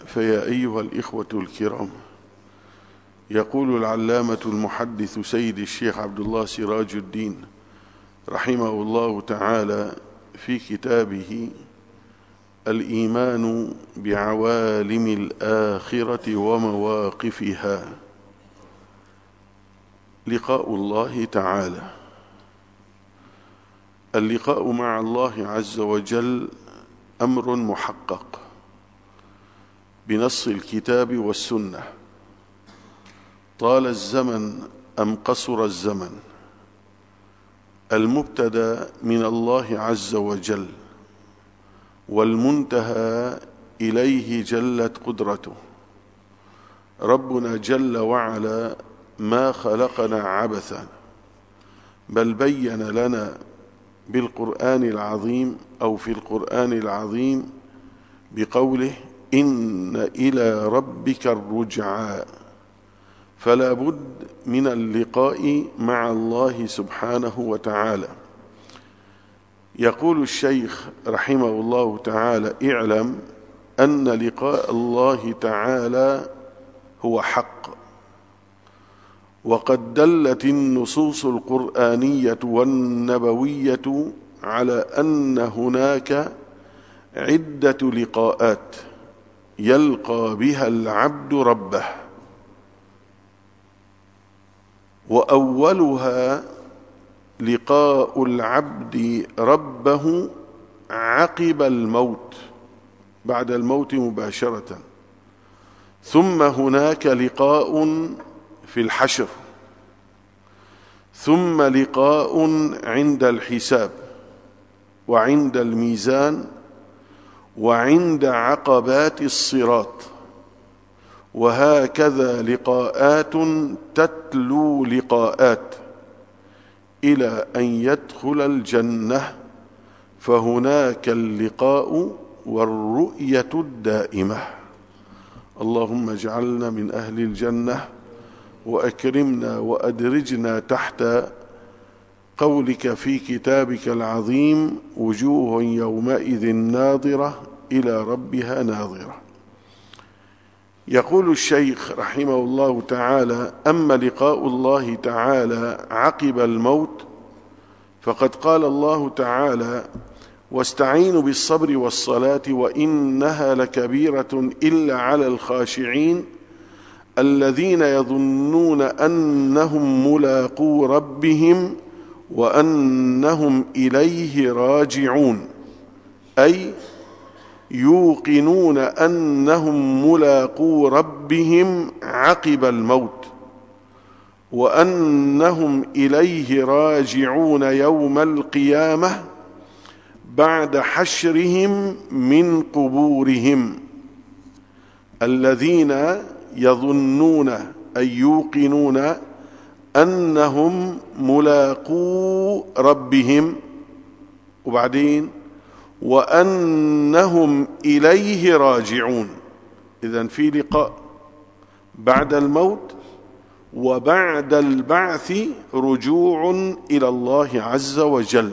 فيا أيها الإخوة الكرام، يقول العلامة المحدث سيد الشيخ عبد الله سراج الدين رحمه الله تعالى في كتابه الإيمان بعوالم الآخرة ومواقفها: لقاء الله تعالى. اللقاء مع الله عز وجل أمر محقق بنص الكتاب والسنة، طال الزمن أم قصر الزمن، المبتدأ من الله عز وجل والمنتهى إليه جلت قدرته. ربنا جل وعلا ما خلقنا عبثا، بل بين لنا بالقرآن العظيم أو في القرآن العظيم بقوله: إن إلى ربك الرجعى. فلا بد من اللقاء مع الله سبحانه وتعالى. يقول الشيخ رحمه الله تعالى: اعلم أن لقاء الله تعالى هو حق، وقد دلت النصوص القرآنية والنبوية على أن هناك عدة لقاءات يلقى بها العبد ربه، وأولها لقاء العبد ربه عقب الموت، بعد الموت مباشرة. ثم هناك لقاء في الحشر، ثم لقاء عند الحساب وعند الميزان وعند عقبات الصراط، وهكذا لقاءات تتلو لقاءات إلى أن يدخل الجنة، فهناك اللقاء والرؤية الدائمة. اللهم اجعلنا من أهل الجنة، وأكرمنا وأدرجنا تحت قولك في كتابك العظيم: وجوه يومئذ ناظرة إلى ربها ناظرة. يقول الشيخ رحمه الله تعالى: أما لقاء الله تعالى عقب الموت فقد قال الله تعالى: واستعينوا بالصبر والصلاة وإنها لكبيرة إلا على الخاشعين الذين يظنون أنهم ملاقو ربهم وأنهم إليه راجعون، أي يوقنون أنهم ملاقو ربهم عقب الموت، وأنهم إليه راجعون يوم القيامة بعد حشرهم من قبورهم. الذين يظنون أي يوقنون أنهم ملاقو ربهم، وبعدين وأنهم إليه راجعون. إذن في لقاء بعد الموت، وبعد البعث رجوع إلى الله عز وجل.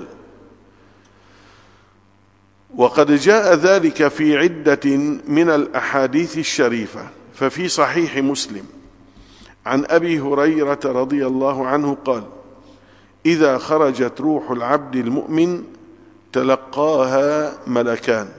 وقد جاء ذلك في عدة من الأحاديث الشريفة، ففي صحيح مسلم عن أبي هريرة رضي الله عنه قال: إذا خرجت روح العبد المؤمن تلقاها ملكان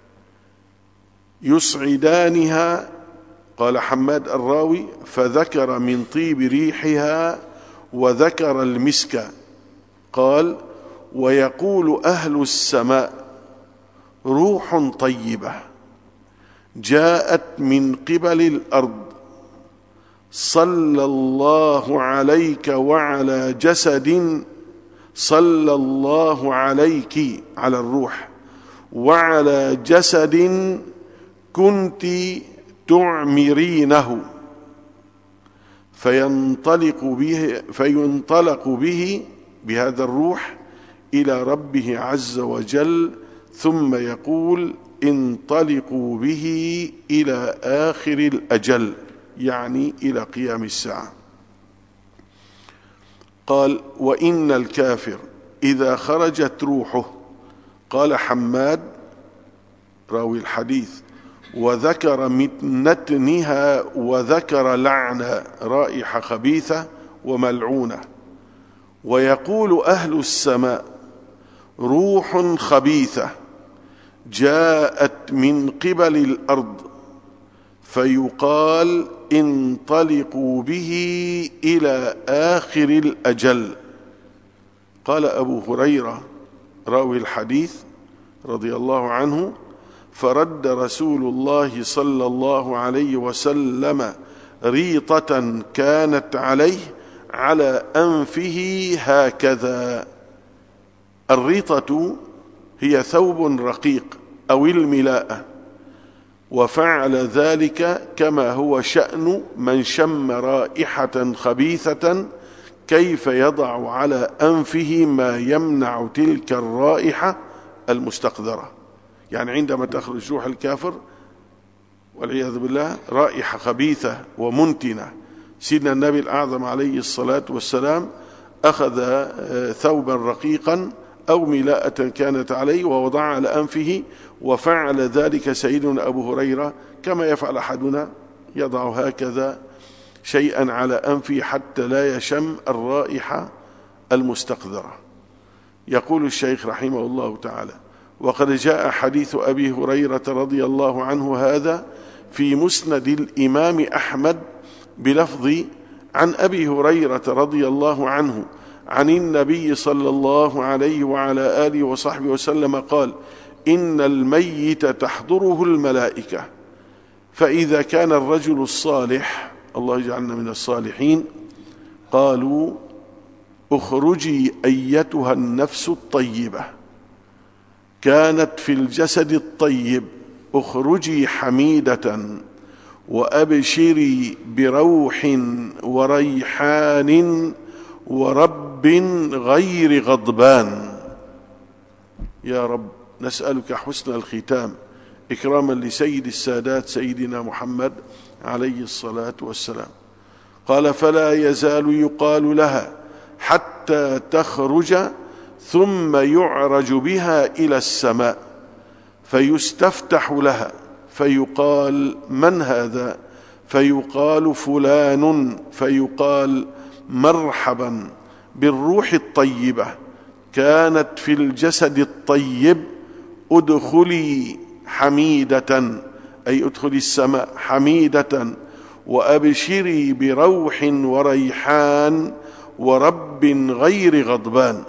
يصعدانها، قال حماد الراوي: فذكر من طيب ريحها وذكر المسك، قال: ويقول أهل السماء: روح طيبة جاءت من قبل الأرض، صلى الله عليك وعلى جسد، صلى الله عليك على الروح وعلى جسد كنت تعمرينه، فينطلق به بهذا الروح إلى ربه عز وجل، ثم يقول: انطلقوا به إلى آخر الأجل، يعني إلى قيام الساعة. قال: وإن الكافر إذا خرجت روحه، قال حماد راوي الحديث: وذكر نتنها وذكر لعن رائحة خبيثة وملعونة. ويقول أهل السماء روح خبيثة جاءت من قبل الأرض، فيقال انطلقوا به إلى آخر الأجل. قال أبو هريرة راوي الحديث رضي الله عنه: فرد رسول الله صلى الله عليه وسلم ريطة كانت عليه على أنفه هكذا. الريطة هي ثوب رقيق أو الملاءة، وفعل ذلك كما هو شأن من شم رائحة خبيثة، كيف يضع على أنفه ما يمنع تلك الرائحة المستقذرة. يعني عندما تخرج روح الكافر والعياذ بالله رائحة خبيثة ومنتنة، سيدنا النبي الأعظم عليه الصلاة والسلام أخذ ثوبا رقيقا أو ملاءة كانت عليه ووضع على أنفه، وفعل ذلك سيدنا أبو هريرة كما يفعل أحدنا، يضع هكذا شيئا على أنفه حتى لا يشم الرائحة المستقذرة. يقول الشيخ رحمه الله تعالى: وقد جاء حديث أبي هريرة رضي الله عنه هذا في مسند الإمام أحمد بلفظ: عن أبي هريرة رضي الله عنه عن النبي صلى الله عليه وعلى آله وصحبه وسلم قال: إن الميت تحضره الملائكة، فإذا كان الرجل الصالح، الله يجعلنا من الصالحين، قالوا: اخرجي أيتها النفس الطيبة كانت في الجسد الطيب، اخرجي حميدة وأبشري بروح وريحان ورب غير غضبان. يا رب نسألك حسن الختام إكراما لسيد السادات سيدنا محمد عليه الصلاة والسلام. قال: فلا يزال يقال لها حتى تخرج، ثم يعرج بها إلى السماء، فيستفتح لها، فيقال: من هذا؟ فيقال: فلان، فيقال: مرحبا بالروح الطيبة كانت في الجسد الطيب، ادخلي حميدة، أي ادخلي السماء حميدة، وأبشري بروح وريحان ورب غير غضبان.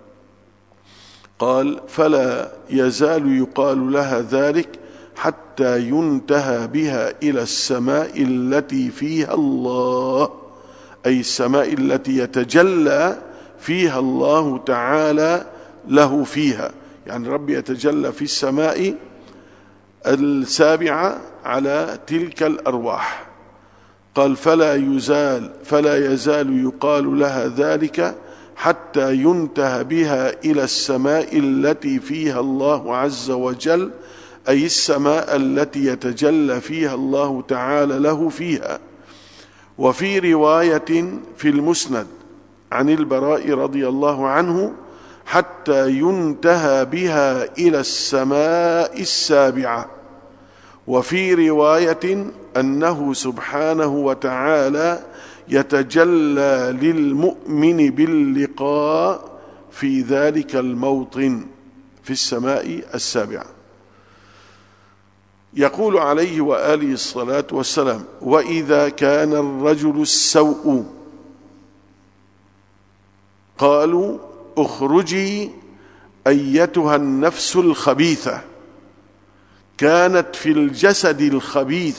قال: فلا يزال يقال لها ذلك حتى ينتهى بها إلى السماء التي فيها الله، أي السماء التي يتجلى فيها الله تعالى له فيها، يعني رب يتجلى في السماء السابعة على تلك الأرواح. قال: فلا يزال يقال لها ذلك حتى ينتهى بها إلى السماء التي فيها الله عز وجل، أي السماء التي يتجلى فيها الله تعالى له فيها. وفي رواية في المسند عن البراء رضي الله عنه: حتى ينتهى بها إلى السماء السابعة. وفي رواية أنه سبحانه وتعالى يتجلى للمؤمن باللقاء في ذلك الموطن في السماء السابعة. يقول عليه وآله الصلاة والسلام: وإذا كان الرجل السوء، قالوا: اخرجي أيتها النفس الخبيثة كانت في الجسد الخبيث،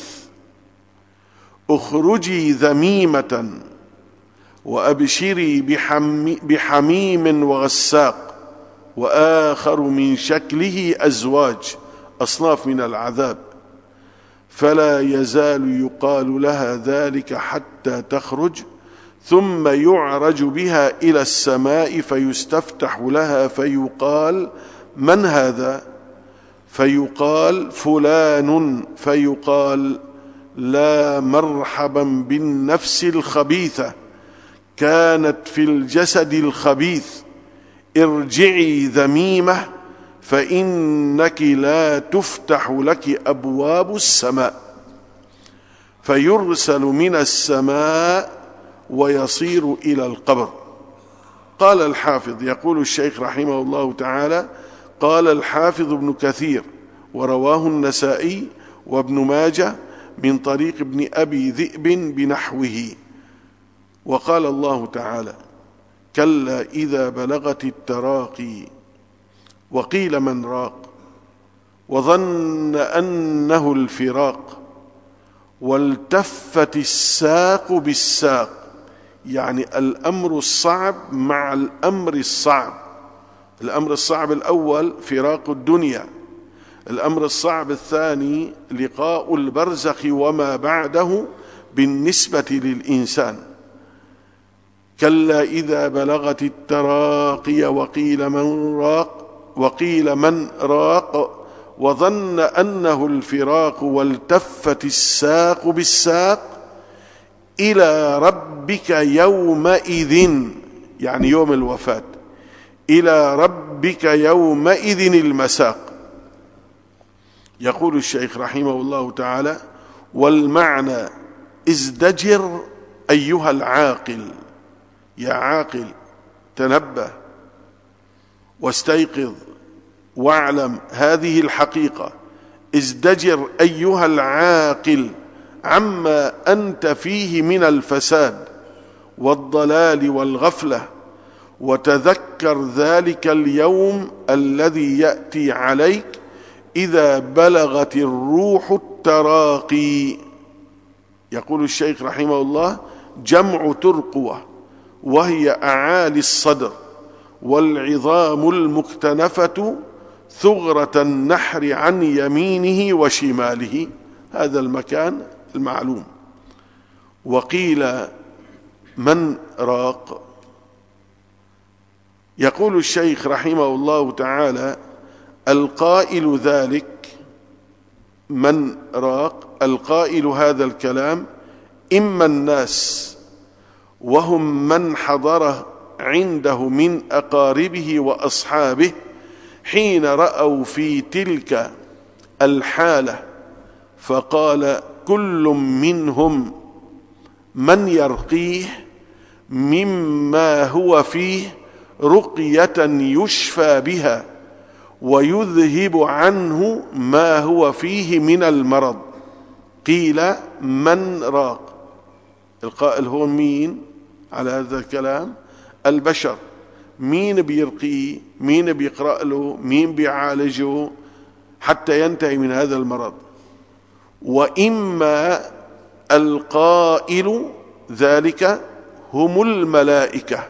اخرجي ذميمة وأبشري بحميم وغساق، وآخر من شكله أزواج، أصناف من العذاب. فلا يزال يقال لها ذلك حتى تخرج، ثم يعرج بها إلى السماء، فيستفتح لها، فيقال: من هذا؟ فيقال: فلان، فيقال: لا مرحبا بالنفس الخبيثة كانت في الجسد الخبيث، ارجعي ذميمة فإنك لا تفتح لك أبواب السماء، فيرسل من السماء ويصير إلى القبر. قال الحافظ، يقول الشيخ رحمه الله تعالى: قال الحافظ ابن كثير: ورواه النسائي وابن ماجه من طريق ابن أبي ذئب بنحوه. وقال الله تعالى: كلا إذا بلغت التراقي وقيل من راق وظن أنه الفراق والتفت الساق بالساق. يعني الأمر الصعب مع الأمر الصعب. الأمر الصعب الأول فراق الدنيا، الأمر الصعب الثاني لقاء البرزخ وما بعده بالنسبة للإنسان. كلا إذا بلغت التراقي وقيل من راق وظن أنه الفراق والتفت الساق بالساق إلى ربك يومئذ، يعني يوم الوفاة، إلى ربك يومئذ المساق. يقول الشيخ رحمه الله تعالى: والمعنى ازدجر أيها العاقل، يا عاقل تنبه واستيقظ واعلم هذه الحقيقة. ازدجر أيها العاقل عما أنت فيه من الفساد والضلال والغفلة، وتذكر ذلك اليوم الذي يأتي عليك إذا بلغت الروح التراقي. يقول الشيخ رحمه الله: جمع ترقوة، وهي أعالي الصدر والعظام المكتنفة ثغرة النحر عن يمينه وشماله، هذا المكان المعلوم. وقيل من راق. يقول الشيخ رحمه الله تعالى: القائل ذلك من راق، القائل هذا الكلام إما الناس وهم من حضره عنده من أقاربه وأصحابه حين رأوا في تلك الحالة، فقال كل منهم من يرقيه مما هو فيه رقية يشفى بها ويذهب عنه ما هو فيه من المرض. قيل من راق. القائل هو مين على هذا الكلام؟ البشر. مين بيرقيه؟ مين بيقرأ له؟ مين بيعالجه حتى ينتهي من هذا المرض؟ وإما القائل ذلك هم الملائكة.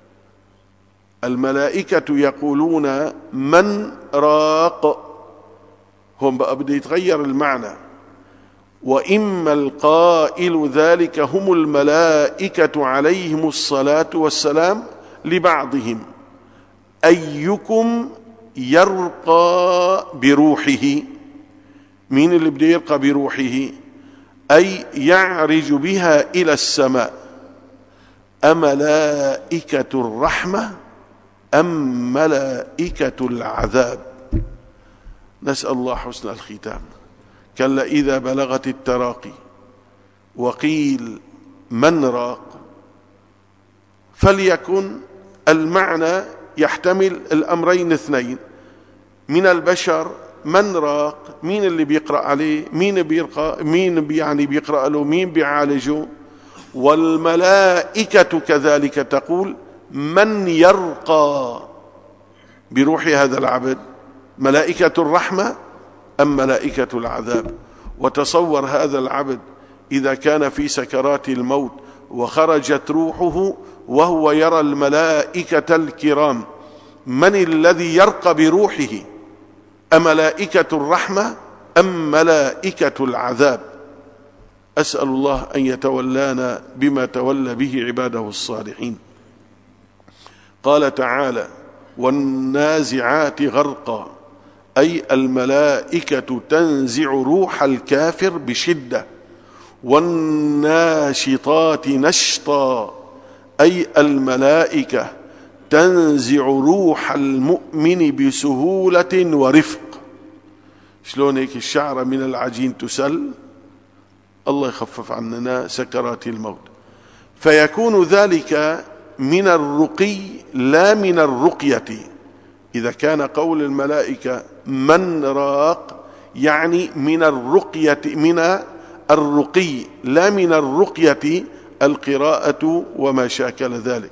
الملائكة يقولون من راق، هم بقى بده يتغير المعنى. وإما القائل ذلك هم الملائكة عليهم الصلاة والسلام لبعضهم: أيكم يرقى بروحه. مين اللي بده يرقى بروحه؟ أي يعرج بها إلى السماء، أملائكة الرحمة أم ملائكة العذاب؟ نسأل الله حسن الختام. كلا إذا بلغت التراقي وقيل من راق، فليكن المعنى يحتمل الأمرين اثنين. من البشر من راق، مين اللي بيقرأ عليه، مين بيرقى، مين يعني بيقرأ له، مين بيعالجه. والملائكة كذلك تقول من يرقى بروح هذا العبد، ملائكة الرحمة أم ملائكة العذاب؟ وتصور هذا العبد إذا كان في سكرات الموت وخرجت روحه وهو يرى الملائكة الكرام، من الذي يرقى بروحه؟ أملائكة الرحمة أم ملائكة العذاب؟ أسأل الله أن يتولانا بما تولى به عباده الصالحين. قال تعالى: والنازعات غرقا، أي الملائكة تنزع روح الكافر بشدة. والناشطات نشطا، أي الملائكة تنزع روح المؤمن بسهولة ورفق. شلون هيك الشعرة من العجين تسل، الله يخفف عننا سكرات الموت. فيكون ذلك من الرقي لا من الرقية. إذا كان قول الملائكة من راق يعني من الرقية، من الرقي لا من الرقية القراءة وما شاكل ذلك.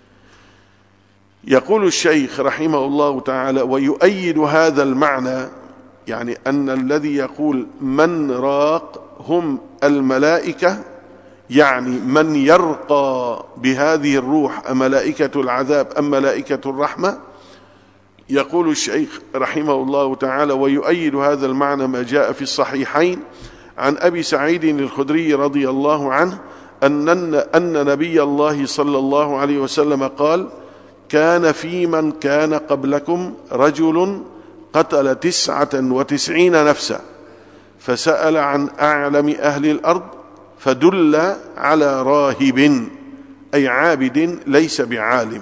يقول الشيخ رحمه الله تعالى: ويؤيد هذا المعنى، يعني أن الذي يقول من راق هم الملائكة، يعني من يرقى بهذه الروح، ملائكة العذاب أم ملائكة الرحمة. يقول الشيخ رحمه الله تعالى: ويؤيد هذا المعنى ما جاء في الصحيحين عن أبي سعيد الخدري رضي الله عنه أن نبي الله صلى الله عليه وسلم قال: كان في من كان قبلكم رجل قتل 99 نفسا، فسأل عن أعلم أهل الأرض فدل على راهب، أي عابد ليس بعالم،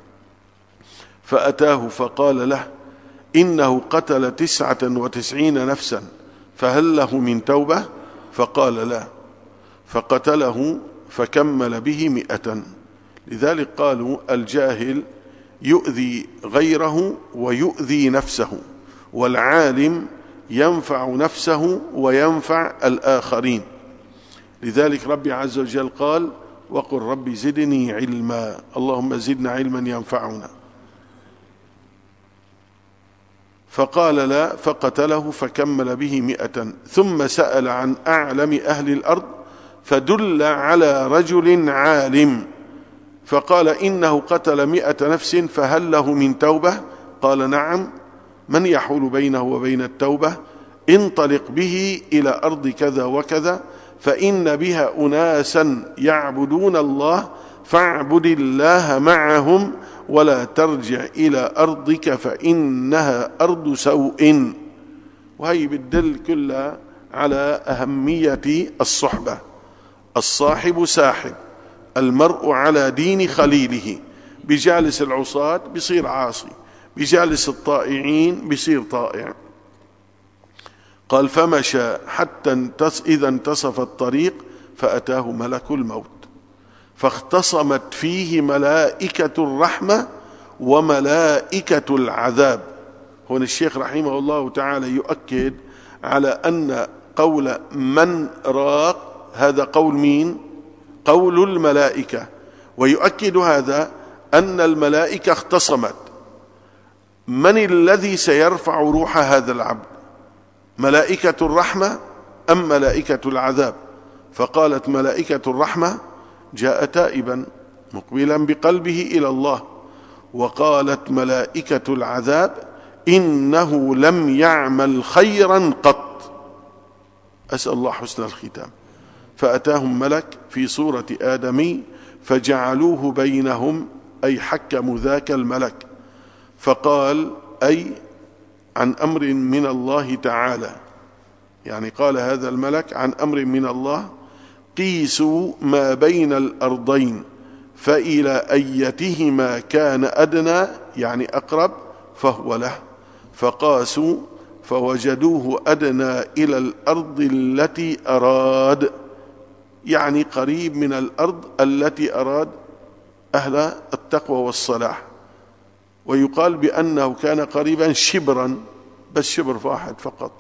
فأتاه فقال له: إنه قتل 99 نفسا فهل له من توبة؟ فقال: لا. فقتله فكمل به 100. لذلك قالوا: الجاهل يؤذي غيره ويؤذي نفسه، والعالم ينفع نفسه وينفع الآخرين. لذلك ربي عز وجل قال: وقل ربي زدني علما. اللهم زدنا علما ينفعنا. فقال: لا، فقتله فكمل به 100. ثم سأل عن أعلم أهل الأرض فدل على رجل عالم، فقال: إنه قتل 100 نفس فهل له من توبة؟ قال: نعم. من يحول بينه وبين التوبة؟ انطلق به إلى أرض كذا وكذا، فإن بها أناسا يعبدون الله، فاعبد الله معهم ولا ترجع إلى أرضك فإنها أرض سوء. وهي بتدل كلها على أهمية الصحبة. الصاحب ساحب، المرء على دين خليله. بجالس العصاة بصير عاصي، بجالس الطائعين بصير طائع. قال: فمشى حتى إذا انتصف الطريق فأتاه ملك الموت، فاختصمت فيه ملائكة الرحمة وملائكة العذاب. هنا الشيخ رحمه الله تعالى يؤكد على أن قول من راق هذا قول مين؟ قول الملائكة. ويؤكد هذا أن الملائكة اختصمت: من الذي سيرفع روح هذا العبد؟ ملائكة الرحمة أم ملائكة العذاب؟ فقالت ملائكة الرحمة: جاء تائبا مقبلا بقلبه إلى الله. وقالت ملائكة العذاب: إنه لم يعمل خيرا قط. أسأل الله حسن الختام. فأتاهم ملك في صورة آدمي فجعلوه بينهم، أي حكموا ذاك الملك، فقال: أي عن أمر من الله تعالى، يعني قال هذا الملك عن أمر من الله: قيسوا ما بين الأرضين فإلى أيتهما كان أدنى، يعني أقرب، فهو له. فقاسوا فوجدوه أدنى إلى الأرض التي أراد، يعني قريب من الأرض التي أراد أهل التقوى والصلاح. ويقال بأنه كان قريبا شبرا، بس شبر واحد فقط.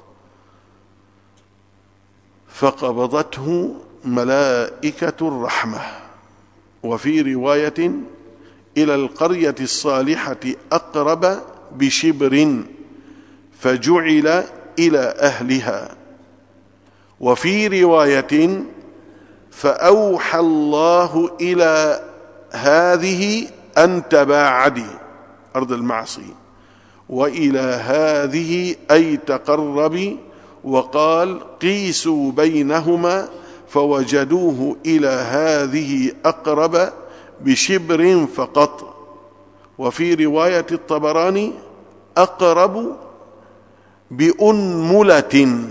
فقبضته ملائكة الرحمة. وفي رواية: إلى القرية الصالحة أقرب بشبر، فجعل إلى أهلها. وفي رواية: فأوحى الله إلى هذه أن تباعدي، أرض المعصية، وإلى هذه أي تقربي، وقال: قيسوا بينهما فوجدوه إلى هذه أقرب بشبر فقط. وفي رواية الطبراني: أقرب بأنملة،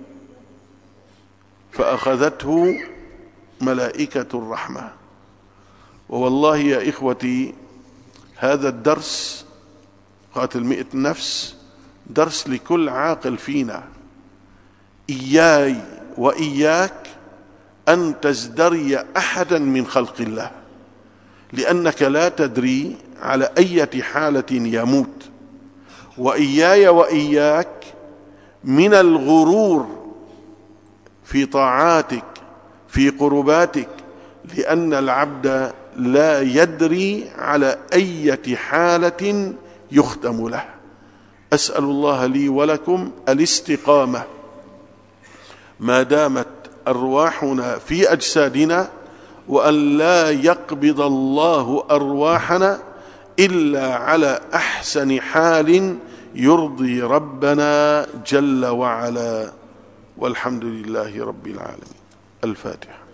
فأخذته ملائكة الرحمة. ووالله يا إخوتي، هذا الدرس قاتل 100 نفس درس لكل عاقل فينا. إياي وإياك أن تزدري أحدا من خلق الله، لأنك لا تدري على أي حالة يموت. وإياي وإياك من الغرور في طاعاتك في قرباتك، لأن العبد لا يدري على أي حالة يختم له. أسأل الله لي ولكم الاستقامة ما دامت أرواحنا في أجسادنا، وأن لا يقبض الله أرواحنا إلا على أحسن حال يرضي ربنا جل وعلا. والحمد لله رب العالمين. الفاتحة.